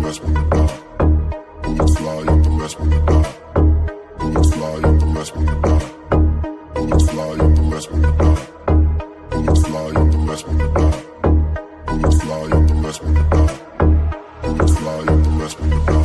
rest when you die. Bullets fly out the rest when you die. Bullets fly out the rest when you die. Bullets fly out the rest when you die. Bullets fly out the rest when you die. Bullets fly out the rest when you die. Bullets fly out the rest when you die.